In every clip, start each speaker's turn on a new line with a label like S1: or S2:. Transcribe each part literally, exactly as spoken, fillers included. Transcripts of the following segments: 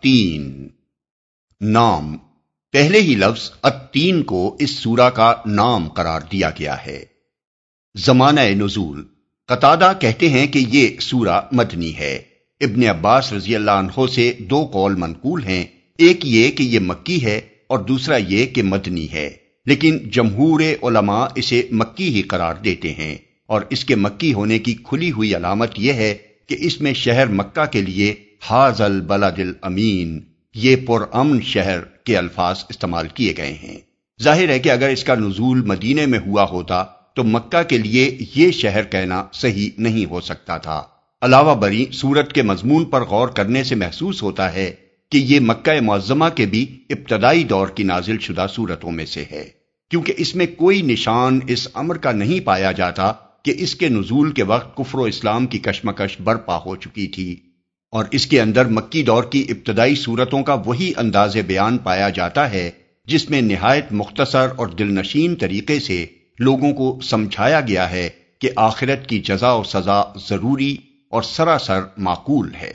S1: التین، نام، پہلے ہی لفظ التین کو اس سورہ کا نام قرار دیا گیا ہے۔ زمانہ نزول، قتادہ کہتے ہیں کہ یہ سورہ مدنی ہے۔ ابن عباس رضی اللہ عنہ سے دو قول منقول ہیں، ایک یہ کہ یہ مکی ہے اور دوسرا یہ کہ مدنی ہے، لیکن جمہور علماء اسے مکی ہی قرار دیتے ہیں، اور اس کے مکی ہونے کی کھلی ہوئی علامت یہ ہے کہ اس میں شہر مکہ کے لیے ھذا البلد الامین، یہ پرامن شہر کے الفاظ استعمال کیے گئے ہیں۔ ظاہر ہے کہ اگر اس کا نزول مدینے میں ہوا ہوتا تو مکہ کے لیے یہ شہر کہنا صحیح نہیں ہو سکتا تھا۔ علاوہ بری سورت کے مضمون پر غور کرنے سے محسوس ہوتا ہے کہ یہ مکہ معظمہ کے بھی ابتدائی دور کی نازل شدہ سورتوں میں سے ہے، کیونکہ اس میں کوئی نشان اس امر کا نہیں پایا جاتا کہ اس کے نزول کے وقت کفر و اسلام کی کشمکش برپا ہو چکی تھی، اور اس کے اندر مکی دور کی ابتدائی سورتوں کا وہی انداز بیان پایا جاتا ہے جس میں نہایت مختصر اور دلنشین طریقے سے لوگوں کو سمجھایا گیا ہے کہ آخرت کی جزا و سزا ضروری اور سراسر معقول ہے۔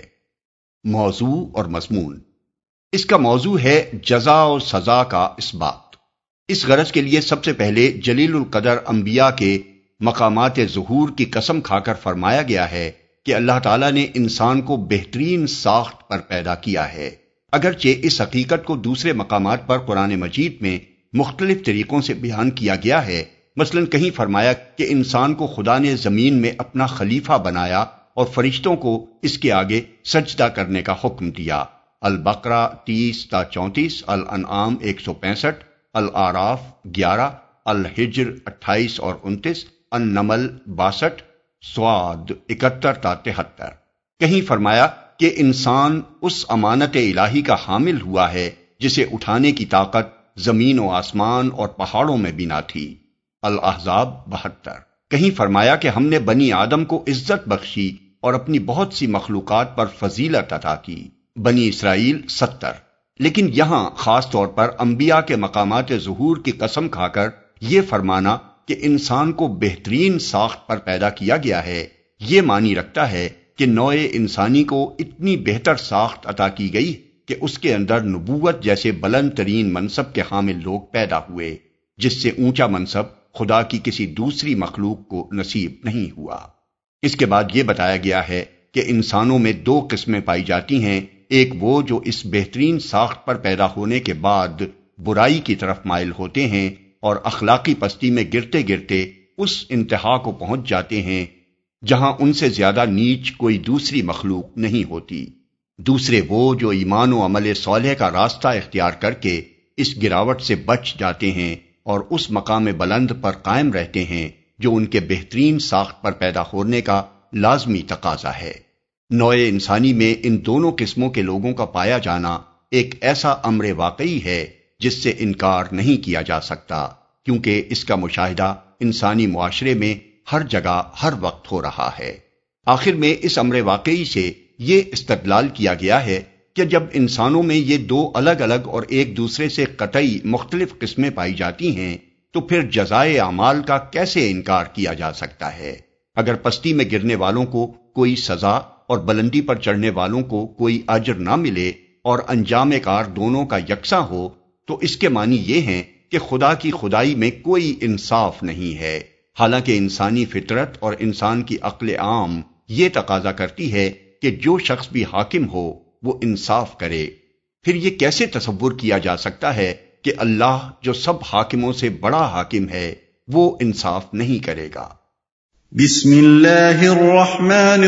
S1: موضوع اور مضمون، اس کا موضوع ہے جزا و سزا کا اثبات۔ اس غرض کے لیے سب سے پہلے جلیل القدر انبیاء کے مقامات ظہور کی قسم کھا کر فرمایا گیا ہے کہ اللہ تعالیٰ نے انسان کو بہترین ساخت پر پیدا کیا ہے، اگرچہ اس حقیقت کو دوسرے مقامات پر قرآن مجید میں مختلف طریقوں سے بیان کیا گیا ہے۔ مثلا کہیں فرمایا کہ انسان کو خدا نے زمین میں اپنا خلیفہ بنایا اور فرشتوں کو اس کے آگے سجدہ کرنے کا حکم دیا، البقرہ تیس تا چونتیس، الانعام ایک سو پینسٹھ، الاعراف گیارہ، الحجر اٹھائیس اور انتیس، النمل باسٹھ، سواد اکہتر تا تہتر۔ کہیں فرمایا کہ انسان اس امانت الہی کا حامل ہوا ہے جسے اٹھانے کی طاقت زمین و آسمان اور پہاڑوں میں بھی نہ تھی، الاحزاب بہتر۔ کہیں فرمایا کہ ہم نے بنی آدم کو عزت بخشی اور اپنی بہت سی مخلوقات پر فضیلت عطا کی، بنی اسرائیل ستر۔ لیکن یہاں خاص طور پر انبیاء کے مقامات ظہور کی قسم کھا کر یہ فرمانا کہ انسان کو بہترین ساخت پر پیدا کیا گیا ہے، یہ معنی رکھتا ہے کہ نوع انسانی کو اتنی بہتر ساخت عطا کی گئی کہ اس کے اندر نبوت جیسے بلند ترین منصب کے حامل لوگ پیدا ہوئے، جس سے اونچا منصب خدا کی کسی دوسری مخلوق کو نصیب نہیں ہوا۔ اس کے بعد یہ بتایا گیا ہے کہ انسانوں میں دو قسمیں پائی جاتی ہیں، ایک وہ جو اس بہترین ساخت پر پیدا ہونے کے بعد برائی کی طرف مائل ہوتے ہیں اور اخلاقی پستی میں گرتے گرتے اس انتہا کو پہنچ جاتے ہیں جہاں ان سے زیادہ نیچ کوئی دوسری مخلوق نہیں ہوتی، دوسرے وہ جو ایمان و عمل صالح کا راستہ اختیار کر کے اس گراوٹ سے بچ جاتے ہیں اور اس مقام بلند پر قائم رہتے ہیں جو ان کے بہترین ساخت پر پیدا ہونے کا لازمی تقاضا ہے۔ نوع انسانی میں ان دونوں قسموں کے لوگوں کا پایا جانا ایک ایسا امر واقعی ہے جس سے انکار نہیں کیا جا سکتا، کیونکہ اس کا مشاہدہ انسانی معاشرے میں ہر جگہ ہر وقت ہو رہا ہے۔ آخر میں اس امر واقعی سے یہ استدلال کیا گیا ہے کہ جب انسانوں میں یہ دو الگ الگ اور ایک دوسرے سے قطعی مختلف قسمیں پائی جاتی ہیں تو پھر جزائے اعمال کا کیسے انکار کیا جا سکتا ہے؟ اگر پستی میں گرنے والوں کو کوئی سزا اور بلندی پر چڑھنے والوں کو کوئی اجر نہ ملے اور انجام کار دونوں کا یکساں ہو تو اس کے معنی یہ ہیں کہ خدا کی خدائی میں کوئی انصاف نہیں ہے، حالانکہ انسانی فطرت اور انسان کی عقل عام یہ تقاضا کرتی ہے کہ جو شخص بھی حاکم ہو وہ انصاف کرے۔ پھر یہ کیسے تصور کیا جا سکتا ہے کہ اللہ جو سب حاکموں سے بڑا حاکم ہے وہ انصاف نہیں کرے گا؟
S2: بسم اللہ الرحمن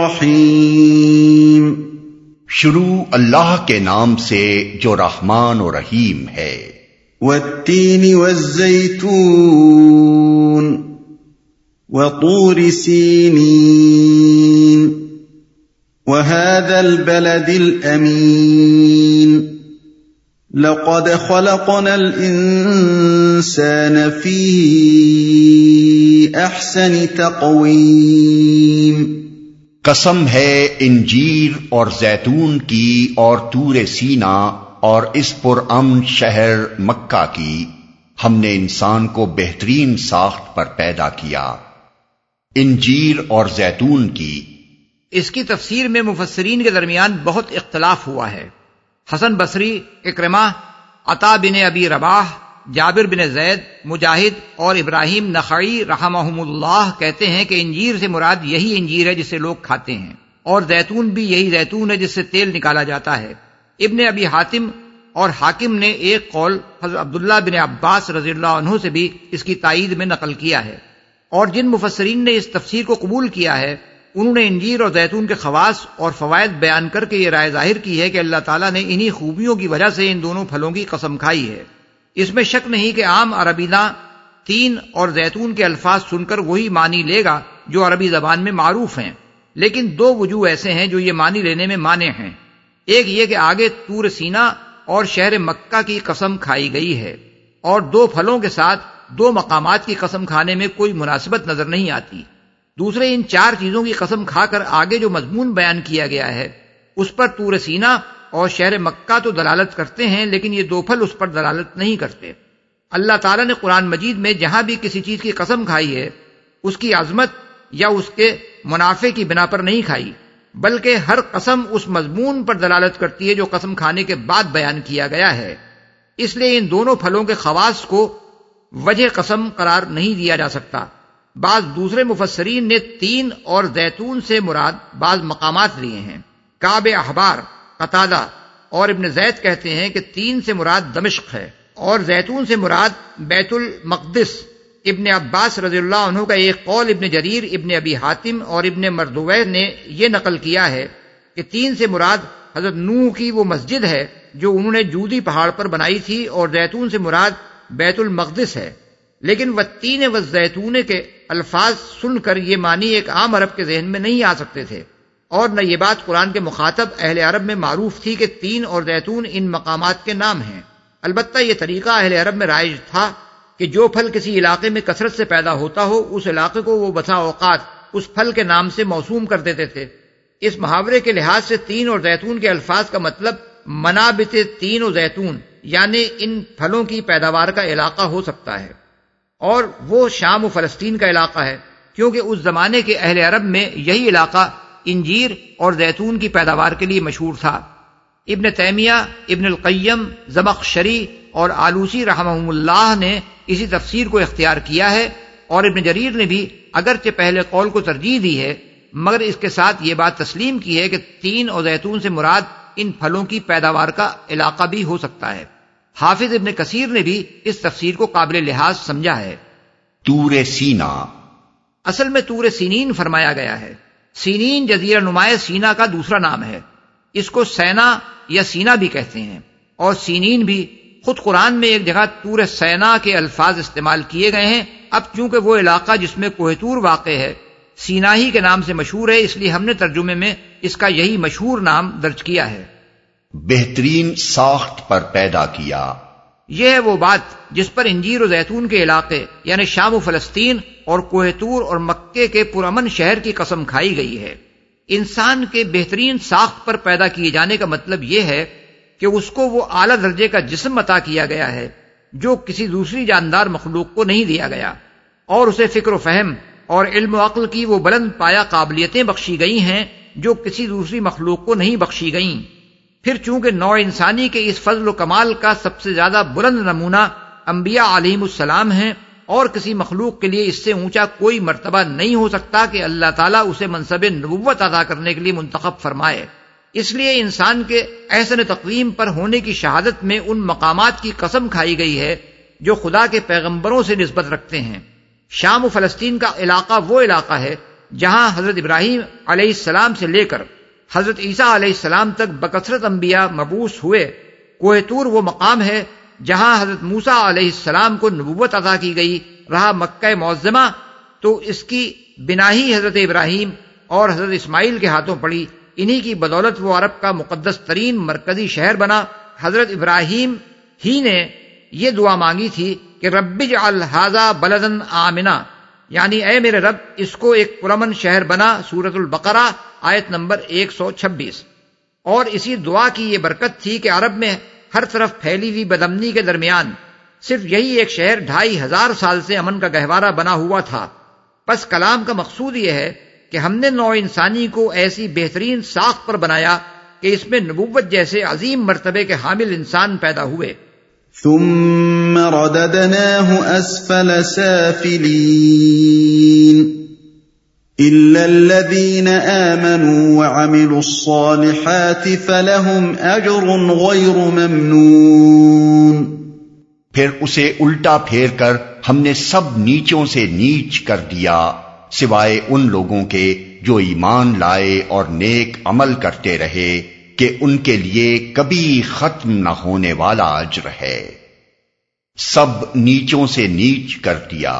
S2: الرحیم،
S1: شروع اللہ کے نام سے جو رحمان و رحیم ہے۔
S2: والتین والزیتون وطور سینین وهذا البلد الأمين لقد خلقنا الإنسان في أحسن تقويم۔
S1: قسم ہے انجیر اور زیتون کی اور طور سینا اور اس پر امن شہر مکہ کی، ہم نے انسان کو بہترین ساخت پر پیدا کیا۔ انجیر اور زیتون کی،
S3: اس کی تفسیر میں مفسرین کے درمیان بہت اختلاف ہوا ہے۔ حسن بصری، اکرمہ، عطا بن ابی رباح، جابر بن زید، مجاہد اور ابراہیم نخعی رحمہم اللہ کہتے ہیں کہ انجیر سے مراد یہی انجیر ہے جسے لوگ کھاتے ہیں، اور زیتون بھی یہی زیتون ہے جس سے تیل نکالا جاتا ہے۔ ابن ابی حاتم اور حاکم نے ایک قول حضرت عبداللہ بن عباس رضی اللہ عنہ سے بھی اس کی تائید میں نقل کیا ہے، اور جن مفسرین نے اس تفسیر کو قبول کیا ہے انہوں نے انجیر اور زیتون کے خواص اور فوائد بیان کر کے یہ رائے ظاہر کی ہے کہ اللہ تعالیٰ نے انہی خوبیوں کی وجہ سے ان دونوں پھلوں کی قسم کھائی ہے۔ اس میں شک نہیں کہ عام عربی داں تین اور زیتون کے الفاظ سن کر وہی معنی لے گا جو عربی زبان میں معروف ہیں، لیکن دو وجوہ ایسے ہیں جو یہ معنی لینے میں مانع ہیں۔ ایک یہ کہ آگے طور سینا اور شہر مکہ کی قسم کھائی گئی ہے، اور دو پھلوں کے ساتھ دو مقامات کی قسم کھانے میں کوئی مناسبت نظر نہیں آتی۔ دوسرے، ان چار چیزوں کی قسم کھا کر آگے جو مضمون بیان کیا گیا ہے اس پر طور سینا اور شہر مکہ تو دلالت کرتے ہیں، لیکن یہ دو پھل اس پر دلالت نہیں کرتے۔ اللہ تعالیٰ نے قرآن مجید میں جہاں بھی کسی چیز کی قسم کھائی ہے اس کی عظمت یا اس کے منافع کی بنا پر نہیں کھائی، بلکہ ہر قسم اس مضمون پر دلالت کرتی ہے جو قسم کھانے کے بعد بیان کیا گیا ہے۔ اس لیے ان دونوں پھلوں کے خواص کو وجہ قسم قرار نہیں دیا جا سکتا۔ بعض دوسرے مفسرین نے تین اور زیتون سے مراد بعض مقامات لیے ہیں۔ کعب احبار، قتادہ اور ابن زید کہتے ہیں کہ تین سے مراد دمشق ہے اور زیتون سے مراد بیت المقدس۔ ابن عباس رضی اللہ عنہ کا ایک قول ابن جریر، ابن ابی حاتم اور ابن مردویہ نے یہ نقل کیا ہے کہ تین سے مراد حضرت نوح کی وہ مسجد ہے جو انہوں نے جودی پہاڑ پر بنائی تھی، اور زیتون سے مراد بیت المقدس ہے۔ لیکن والتین والزیتون کے الفاظ سن کر یہ معنی ایک عام عرب کے ذہن میں نہیں آ سکتے تھے، اور نہ یہ بات قرآن کے مخاطب اہل عرب میں معروف تھی کہ تین اور زیتون ان مقامات کے نام ہیں۔ البتہ یہ طریقہ اہل عرب میں رائج تھا کہ جو پھل کسی علاقے میں کثرت سے پیدا ہوتا ہو اس علاقے کو وہ بسا اوقات اس پھل کے نام سے موسوم کر دیتے تھے۔ اس محاورے کے لحاظ سے تین اور زیتون کے الفاظ کا مطلب منابت تین و زیتون یعنی ان پھلوں کی پیداوار کا علاقہ ہو سکتا ہے، اور وہ شام و فلسطین کا علاقہ ہے، کیونکہ اس زمانے کے اہل عرب میں یہی علاقہ انجیر اور زیتون کی پیداوار کے لیے مشہور تھا۔ ابن تیمیہ، ابن القیم، زمخشری اور آلوسی رحمہم اللہ نے اسی تفسیر کو اختیار کیا ہے، اور ابن جریر نے بھی اگرچہ پہلے قول کو ترجیح دی ہے مگر اس کے ساتھ یہ بات تسلیم کی ہے کہ تین اور زیتون سے مراد ان پھلوں کی پیداوار کا علاقہ بھی ہو سکتا ہے۔ حافظ ابن کثیر نے بھی اس تفسیر کو قابل لحاظ سمجھا ہے۔
S1: طور سینا
S3: اصل میں طور سینین فرمایا گیا ہے۔ سینین جزیرہ نمائے سینا کا دوسرا نام ہے، اس کو سینا یا سینا بھی کہتے ہیں، اور سینین بھی۔ خود قرآن میں ایک جگہ طور سینا کے الفاظ استعمال کیے گئے ہیں۔ اب چونکہ وہ علاقہ جس میں کوہ طور واقع ہے سینا ہی کے نام سے مشہور ہے، اس لیے ہم نے ترجمے میں اس کا یہی مشہور نام درج کیا ہے۔
S1: بہترین ساخت پر پیدا کیا،
S3: یہ ہے وہ بات جس پر انجیر و زیتون کے علاقے یعنی شام و فلسطین اور کوہ طور اور مکے کے پرامن شہر کی قسم کھائی گئی ہے۔ انسان کے بہترین ساخت پر پیدا کیے جانے کا مطلب یہ ہے کہ اس کو وہ اعلیٰ درجے کا جسم عطا کیا گیا ہے جو کسی دوسری جاندار مخلوق کو نہیں دیا گیا، اور اسے فکر و فہم اور علم و عقل کی وہ بلند پایا قابلیتیں بخشی گئی ہیں جو کسی دوسری مخلوق کو نہیں بخشی گئیں۔ پھر چونکہ نوع انسانی کے اس فضل و کمال کا سب سے زیادہ بلند نمونہ انبیاء علیہم السلام ہیں، اور کسی مخلوق کے لیے اس سے اونچا کوئی مرتبہ نہیں ہو سکتا کہ اللہ تعالیٰ اسے منصب نبوت ادا کرنے کے لیے منتخب فرمائے۔ اس لیے انسان کے احسن تقویم پر ہونے کی شہادت میں ان مقامات کی قسم کھائی گئی ہے جو خدا کے پیغمبروں سے نسبت رکھتے ہیں۔ شام و فلسطین کا علاقہ وہ علاقہ ہے جہاں حضرت ابراہیم علیہ السلام سے لے کر حضرت عیسیٰ علیہ السلام تک بکثرت انبیاء مبعوث ہوئے۔ کوہ طور وہ مقام ہے جہاں حضرت موسیٰ علیہ السلام کو نبوت عطا کی گئی۔ رہا مکہ معظمہ تو اس کی بنا ہی حضرت ابراہیم اور حضرت اسماعیل کے ہاتھوں پڑی، انہی کی بدولت وہ عرب کا مقدس ترین مرکزی شہر بنا۔ حضرت ابراہیم ہی نے یہ دعا مانگی تھی کہ رب اجعل ھذا بلدا آمنا، یعنی اے میرے رب اس کو ایک پرامن شہر بنا۔ سورۃ البقرہ آیت نمبر ایک سو چھبیس۔ اور اسی دعا کی یہ برکت تھی کہ عرب میں ہر طرف پھیلی ہوئی بدامنی کے درمیان صرف یہی ایک شہر ڈھائی ہزار سال سے امن کا گہوارہ بنا ہوا تھا۔ بس کلام کا مقصود یہ ہے کہ ہم نے نوع انسانی کو ایسی بہترین ساخت پر بنایا کہ اس میں نبوت جیسے عظیم مرتبے کے حامل انسان پیدا ہوئے۔
S2: ثم رددناه اسفل سافلين الا الذين امنوا وعملوا الصالحات فلهم اجر غير ممنون۔
S1: پھر اسے الٹا پھیر کر ہم نے سب نیچوں سے نیچ کر دیا سوائے ان لوگوں کے جو ایمان لائے اور نیک عمل کرتے رہے کہ ان کے لیے کبھی ختم نہ ہونے والا اجر ہے۔ سب نیچوں سے نیچ کر دیا۔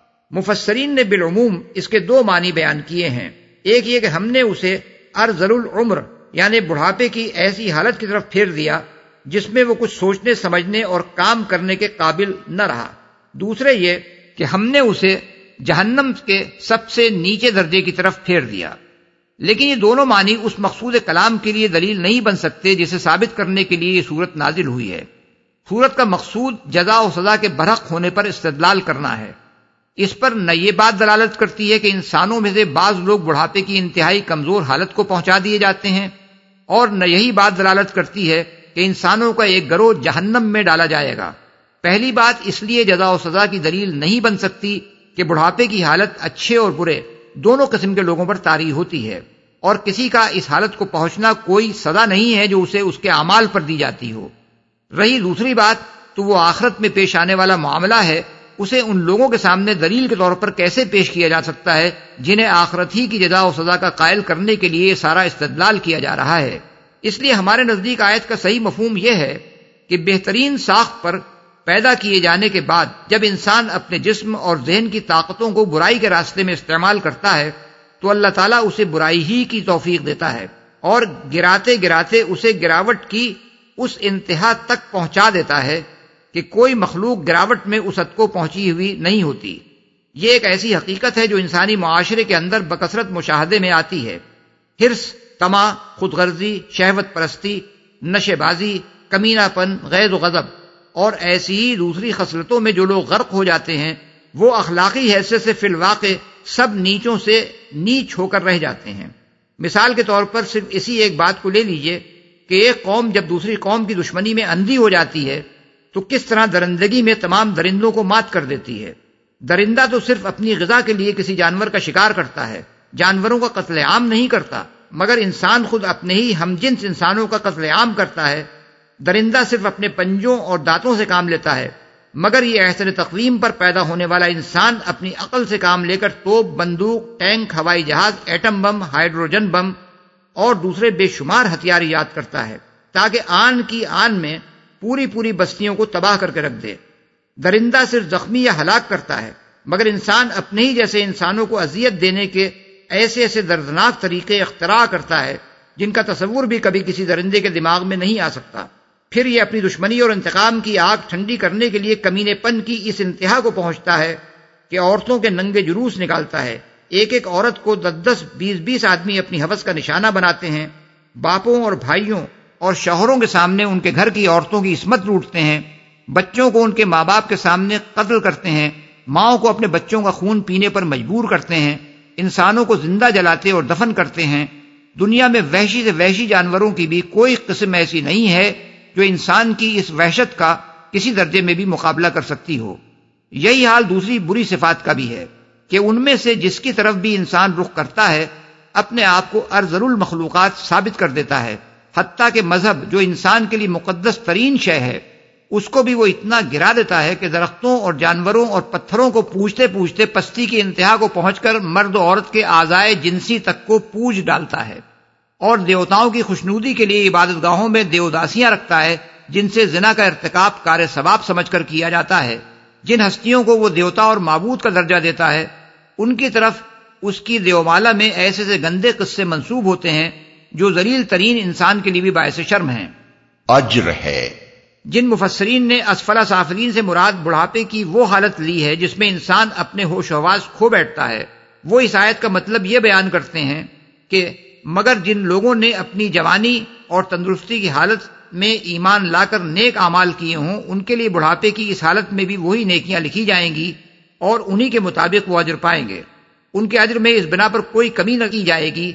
S3: مفسرین نے بالعموم اس کے دو معنی بیان کیے ہیں، ایک یہ کہ ہم نے اسے ارذل العمر یعنی بڑھاپے کی ایسی حالت کی طرف پھیر دیا جس میں وہ کچھ سوچنے سمجھنے اور کام کرنے کے قابل نہ رہا، دوسرے یہ کہ ہم نے اسے جہنم کے سب سے نیچے درجے کی طرف پھیر دیا۔ لیکن یہ دونوں معنی اس مقصود کلام کے لیے دلیل نہیں بن سکتے جسے ثابت کرنے کے لیے یہ صورت نازل ہوئی ہے۔ صورت کا مقصود جزا و سزا کے برحق ہونے پر استدلال کرنا ہے۔ اس پر نہ یہ بات دلالت کرتی ہے کہ انسانوں میں سے بعض لوگ بڑھاپے کی انتہائی کمزور حالت کو پہنچا دیے جاتے ہیں، اور نہ یہی بات دلالت کرتی ہے کہ انسانوں کا ایک گروہ جہنم میں ڈالا جائے گا۔ پہلی بات اس لیے جزا و سزا کی دلیل نہیں بن سکتی کہ بڑھاپے کی حالت اچھے اور برے دونوں قسم کے لوگوں پر طاری ہوتی ہے، اور کسی کا اس حالت کو پہنچنا کوئی سزا نہیں ہے جو اسے اس کے اعمال پر دی جاتی ہو۔ رہی دوسری بات تو وہ آخرت میں پیش آنے والا معاملہ ہے، اسے ان لوگوں کے سامنے دلیل کے طور پر کیسے پیش کیا جا سکتا ہے جنہیں آخرت ہی کی جزا و سزا کا قائل کرنے کے لیے سارا استدلال کیا جا رہا ہے۔ اس لیے ہمارے نزدیک آیت کا صحیح مفہوم یہ ہے کہ بہترین ساخت پر پیدا کیے جانے کے بعد جب انسان اپنے جسم اور ذہن کی طاقتوں کو برائی کے راستے میں استعمال کرتا ہے تو اللہ تعالیٰ اسے برائی ہی کی توفیق دیتا ہے، اور گراتے گراتے اسے گراوٹ کی اس انتہا تک پہنچا دیتا ہے کہ کوئی مخلوق گراوٹ میں اس حد کو پہنچی ہوئی نہیں ہوتی۔ یہ ایک ایسی حقیقت ہے جو انسانی معاشرے کے اندر بکثرت مشاہدے میں آتی ہے۔ حرص، طمع، خود غرضی، شہوت پرستی، نشے بازی، کمینہ پن، غیظ و غضب اور ایسی ہی دوسری خصلتوں میں جو لوگ غرق ہو جاتے ہیں وہ اخلاقی حیثیت سے فی الواقع سب نیچوں سے نیچ ہو کر رہ جاتے ہیں۔ مثال کے طور پر صرف اسی ایک بات کو لے لیجئے کہ ایک قوم جب دوسری قوم کی دشمنی میں اندھی ہو جاتی ہے تو کس طرح درندگی میں تمام درندوں کو مات کر دیتی ہے۔ درندہ تو صرف اپنی غذا کے لیے کسی جانور کا شکار کرتا ہے، جانوروں کا قتل عام نہیں کرتا، مگر انسان خود اپنے ہی ہم جنس انسانوں کا قتل عام کرتا ہے۔ درندہ صرف اپنے پنجوں اور دانتوں سے کام لیتا ہے، مگر یہ احسن تقویم پر پیدا ہونے والا انسان اپنی عقل سے کام لے کر توپ، بندوق، ٹینک، ہوائی جہاز، ایٹم بم، ہائیڈروجن بم اور دوسرے بے شمار ہتھیار ایجاد کرتا ہے تاکہ آن کی آن میں پوری پوری بستیوں کو تباہ کر کے رکھ دے۔ درندہ صرف زخمی یا ہلاک کرتا ہے، مگر انسان اپنے ہی جیسے انسانوں کو اذیت دینے کے ایسے ایسے دردناک طریقے اختراع کرتا ہے جن کا تصور بھی کبھی کسی درندے کے دماغ میں نہیں آ سکتا۔ پھر یہ اپنی دشمنی اور انتقام کی آگ ٹھنڈی کرنے کے لیے کمینے پن کی اس انتہا کو پہنچتا ہے کہ عورتوں کے ننگے جلوس نکالتا ہے۔ ایک ایک عورت کو دس دس بیس بیس آدمی اپنی ہوس کا نشانہ بناتے ہیں، باپوں اور بھائیوں اور شوہروں کے سامنے ان کے گھر کی عورتوں کی عصمت لوٹتے ہیں، بچوں کو ان کے ماں باپ کے سامنے قتل کرتے ہیں، ماؤں کو اپنے بچوں کا خون پینے پر مجبور کرتے ہیں، انسانوں کو زندہ جلاتے اور دفن کرتے ہیں۔ دنیا میں وحشی سے وحشی جانوروں کی بھی کوئی قسم ایسی نہیں ہے جو انسان کی اس وحشت کا کسی درجے میں بھی مقابلہ کر سکتی ہو۔ یہی حال دوسری بری صفات کا بھی ہے کہ ان میں سے جس کی طرف بھی انسان رخ کرتا ہے اپنے آپ کو ارذل المخلوقات ثابت کر دیتا ہے، حتیٰ کہ مذہب جو انسان کے لیے مقدس ترین شے ہے اس کو بھی وہ اتنا گرا دیتا ہے کہ درختوں اور جانوروں اور پتھروں کو پوجتے پوجتے پستی کی انتہا کو پہنچ کر مرد و عورت کے اعضائے جنسی تک کو پوج ڈالتا ہے، اور دیوتاؤں کی خوشنودی کے لیے عبادت گاہوں میں دیوداسیاں رکھتا ہے جن سے زنا کا ارتکاب کار ثواب سمجھ کر کیا جاتا ہے۔ جن ہستیوں کو وہ دیوتا اور معبود کا درجہ دیتا ہے ان کی طرف اس کی دیومالا میں ایسے سے گندے قصے منسوب ہوتے ہیں جو ذلیل ترین انسان کے لیے بھی باعث شرم ہیں۔
S1: اجر ہے۔
S3: جن مفسرین نے اسفل سافلین سے مراد بڑھاپے کی وہ حالت لی ہے جس میں انسان اپنے ہوش و حواس کھو بیٹھتا ہے، وہ اس آیت کا مطلب یہ بیان کرتے ہیں کہ مگر جن لوگوں نے اپنی جوانی اور تندرستی کی حالت میں ایمان لا کر نیک اعمال کیے ہوں ان کے لیے بڑھاپے کی اس حالت میں بھی وہی نیکیاں لکھی جائیں گی اور انہی کے مطابق وہ اجر پائیں گے۔ ان کے اجر میں اس بنا پر کوئی کمی نہ کی جائے گی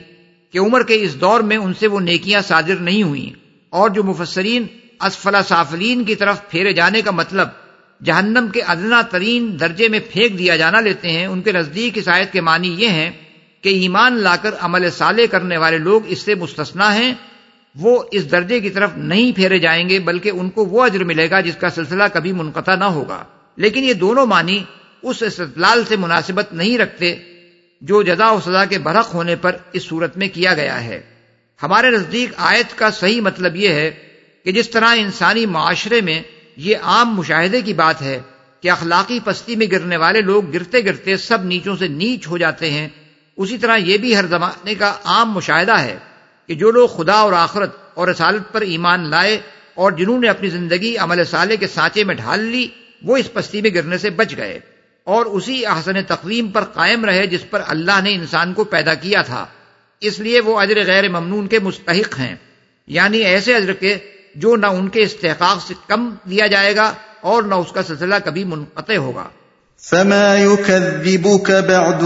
S3: کہ عمر کے اس دور میں ان سے وہ نیکیاں صادر نہیں ہوئیں، اور جو مفسرین اسفل سافلین کی طرف پھیرے جانے کا مطلب جہنم کے ادنا ترین درجے میں پھینک دیا جانا لیتے ہیں، ان کے نزدیک اس آیت کے معنی یہ ہیں کہ ایمان لا کر عمل صالح کرنے والے لوگ اس سے مستثنا ہیں، وہ اس درجے کی طرف نہیں پھیرے جائیں گے، بلکہ ان کو وہ اجر ملے گا جس کا سلسلہ کبھی منقطع نہ ہوگا۔ لیکن یہ دونوں معنی اس استدلال سے مناسبت نہیں رکھتے جو جزا و سزا کے برحق ہونے پر اس صورت میں کیا گیا ہے۔ ہمارے نزدیک آیت کا صحیح مطلب یہ ہے کہ جس طرح انسانی معاشرے میں یہ عام مشاہدے کی بات ہے کہ اخلاقی پستی میں گرنے والے لوگ گرتے گرتے سب نیچوں سے نیچ ہو جاتے ہیں، اسی طرح یہ بھی ہر زمانے کا عام مشاہدہ ہے کہ جو لوگ خدا اور آخرت اور رسالت پر ایمان لائے اور جنہوں نے اپنی زندگی عمل صالح کے سانچے میں ڈھال لی، وہ اس پستی میں گرنے سے بچ گئے اور اسی احسن تقویم پر قائم رہے جس پر اللہ نے انسان کو پیدا کیا تھا۔ اس لیے وہ اجر غیر ممنون کے مستحق ہیں، یعنی ایسے اجر کے جو نہ ان کے استحقاق سے کم دیا جائے گا اور نہ اس کا سلسلہ کبھی منقطع ہوگا۔
S2: فما يكذبك بعد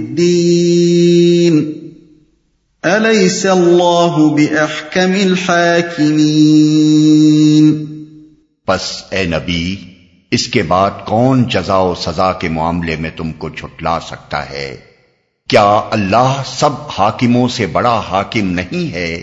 S2: بالدين أليس الله بأحكم الحاكمين۔
S1: پس اے نبی، اس کے بعد کون جزا و سزا کے معاملے میں تم کو جھٹلا سکتا ہے؟ کیا اللہ سب حاکموں سے بڑا حاکم نہیں ہے؟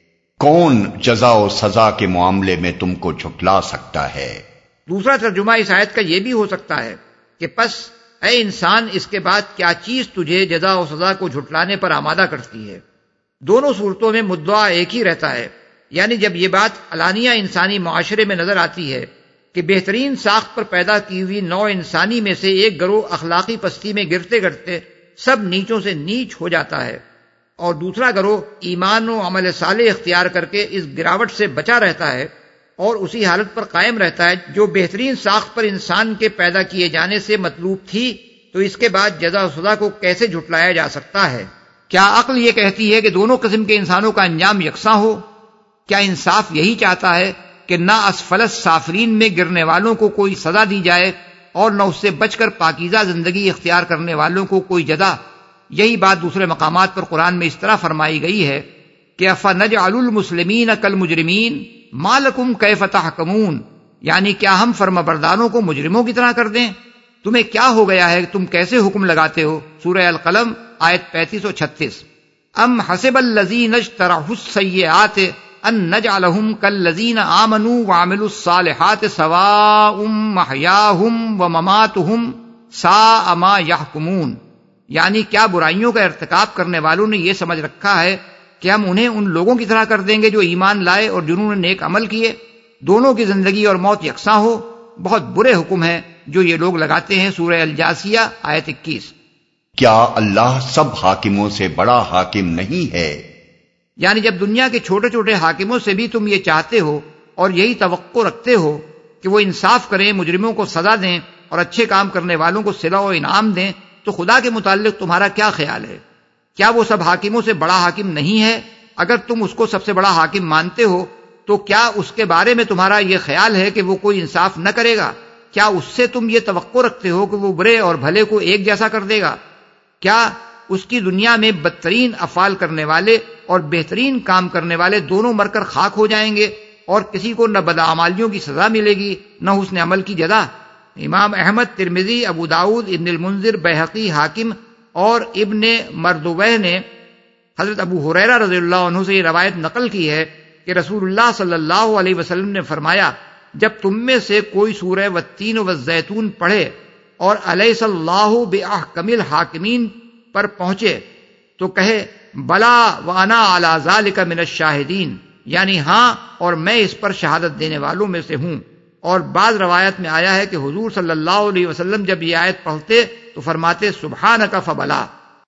S1: کون جزا و سزا کے معاملے میں تم کو جھٹلا سکتا ہے؟
S3: دوسرا ترجمہ اس آیت کا یہ بھی ہو سکتا ہے کہ پس اے انسان، اس کے بعد کیا چیز تجھے جزا و سزا کو جھٹلانے پر آمادہ کرتی ہے؟ دونوں صورتوں میں مدعا ایک ہی رہتا ہے، یعنی جب یہ بات علانیہ انسانی معاشرے میں نظر آتی ہے کہ بہترین ساخت پر پیدا کی ہوئی نوع انسانی میں سے ایک گروہ اخلاقی پستی میں گرتے گرتے سب نیچوں سے نیچ ہو جاتا ہے اور دوسرا گروہ ایمان و عمل صالح اختیار کر کے اس گراوٹ سے بچا رہتا ہے اور اسی حالت پر قائم رہتا ہے جو بہترین ساخت پر انسان کے پیدا کیے جانے سے مطلوب تھی، تو اس کے بعد جزا و سزا کو کیسے جھٹلایا جا سکتا ہے؟ کیا عقل یہ کہتی ہے کہ دونوں قسم کے انسانوں کا انجام یکساں ہو؟ کیا انصاف یہی چاہتا ہے کہ نہ اسفل سافلین میں گرنے والوں کو کوئی سزا دی جائے اور نہ اس سے بچ کر پاکیزہ زندگی اختیار کرنے والوں کو کوئی جزا؟ یہی بات دوسرے مقامات پر قرآن میں اس طرح فرمائی گئی ہے کہ افنجعل المسلمین کالمجرمین ما لکم کیف تحکمون، یعنی کیا ہم فرمانبرداروں کو مجرموں کی طرح کر دیں؟ تمہیں کیا ہو گیا ہے، تم کیسے حکم لگاتے ہو؟ سورہ القلم آیت پینتیس و چھتیس۔ ام حسب الذین اجترحوا السیئات ان نجعلہم کالذین آمنوا وعملوا الصالحات سواء محیاہم ومماتہم ساء ما یحکمون، یعنی کیا برائیوں کا ارتکاب کرنے والوں نے یہ سمجھ رکھا ہے کہ ہم انہیں ان لوگوں کی طرح کر دیں گے جو ایمان لائے اور جنہوں نے نیک عمل کیے، دونوں کی زندگی اور موت یکساں ہو؟ بہت برے حکم ہیں جو یہ لوگ لگاتے ہیں۔ سورہ الجاثیہ آیت اکیس۔
S1: کیا اللہ سب حاکموں سے بڑا حاکم نہیں ہے؟
S3: یعنی جب دنیا کے چھوٹے چھوٹے حاکموں سے بھی تم یہ چاہتے ہو اور یہی توقع رکھتے ہو کہ وہ انصاف کریں، مجرموں کو سزا دیں اور اچھے کام کرنے والوں کو صلہ و انعام دیں، تو خدا کے متعلق تمہارا کیا خیال ہے؟ کیا وہ سب حاکموں سے بڑا حاکم نہیں ہے؟ اگر تم اس کو سب سے بڑا حاکم مانتے ہو تو کیا اس کے بارے میں تمہارا یہ خیال ہے کہ وہ کوئی انصاف نہ کرے گا؟ کیا اس سے تم یہ توقع رکھتے ہو کہ وہ برے اور بھلے کو ایک جیسا کر دے گا؟ کیا اس کی دنیا میں بدترین افعال کرنے والے اور بہترین کام کرنے والے دونوں مر کر خاک ہو جائیں گے اور کسی کو نہ بدعمالیوں کی سزا ملے گی نہ حسن عمل کی جزا؟ امام احمد، ترمذی، ابو داؤد، ابن المنذر، بیہقی، حاکم اور ابن مردویہ نے حضرت ابو ہریرہ رضی اللہ عنہ سے یہ روایت نقل کی ہے کہ رسول اللہ صلی اللہ علیہ وسلم نے فرمایا، جب تم میں سے کوئی سورہ والتین والزیتون پڑھے اور الیس اللہ باحکم الحاکمین پر پہنچے تو کہے بلا وانا علی ذلک من الشاہدین، یعنی ہاں اور میں اس پر شہادت دینے والوں میں سے ہوں۔ اور بعض روایت میں آیا ہے کہ حضور صلی اللہ علیہ وسلم جب یہ آیت پڑھتے تو فرماتے سبحانک فبلا،